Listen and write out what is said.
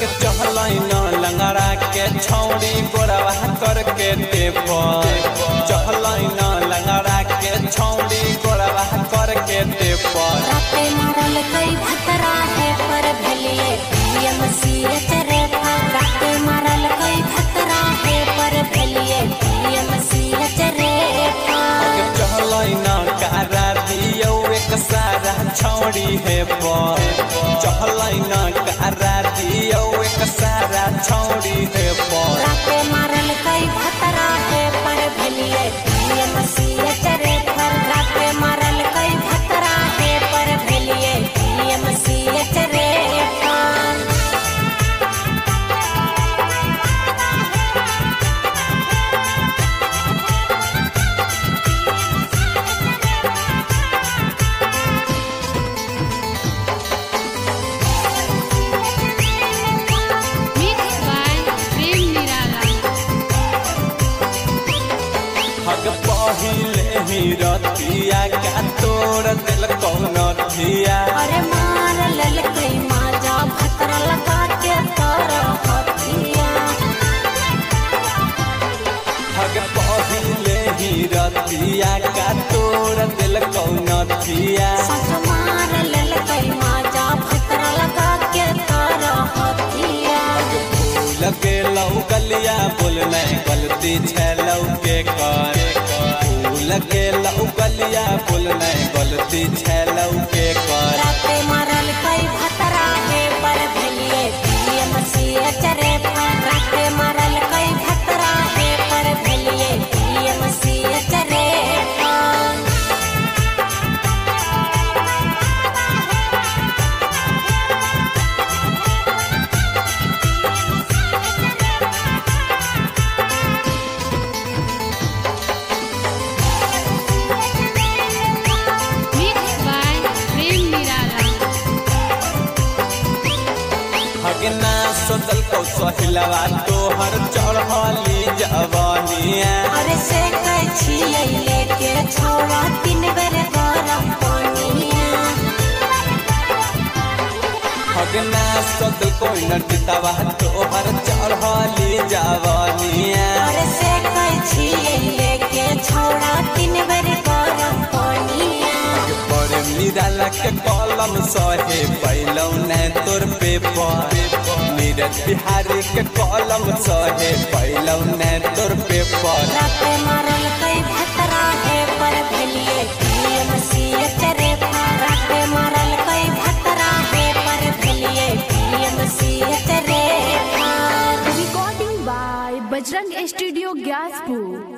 हक चहलाई न लंगड़ा के छौड़ी गोरवा करके देव चहलाई न लंगड़ा के छौड़ी गोरवा करके देव राते मारल कई खतरा है पर भलिए पीएम सीए चरे राते मारल कई खतरा है पर भलिए पीएम सीए चरे हक चहलाई न कारा दियो एक सारा छौड़ी है चहलाई न कारा दियो एक सारा छौड़ी है राते मारल कई खतरा है पर भलिए पीएम सीए चरे राते मारल कई खतरा है पर भलिए पीएम सीए चरे पहिले ही रतिया का तोड़ दिल कौन थिया अरे मार ललकई माजा भतरा लगा के तोरा हथिया हग पहिले ही रतिया का तोड़ दिल कौन थिया सच मार ललकई माजा भतरा लगा के तोरा हथिया फूल के लौ गलिया बोलने गलती छलौ के कर फूल के लौ गलिया बोलने गलती छलौ के कर राते मारल कई भतरा है पर भलिए पीएम सीए चरे राते मारल कई भतरा है पर भलिए पीएम सीए चरे हगना सोचल को सहिलवा तोहर चढ़ली जवानिया अरे से कई छियै लेके छोड़ा 3 बेर गरम पानिया हगना सोचल को नटतवा तोहर चढ़ली जवानिया अरे से कई छियै लेके छोड़ा 3 बेर गरम पानिया पर निराला के कलम सहे पैलौ ने तोर पेपर नीरज बिहारी के कलम सहे पैलौ ने तोर पेपर राते मारल कई भतरा है पर भलिए पीएम सीए चरे राते मारल कई भतरा है पर भलिए पीएम सीए चरे Recording by Bajrang Studio Gyaspur.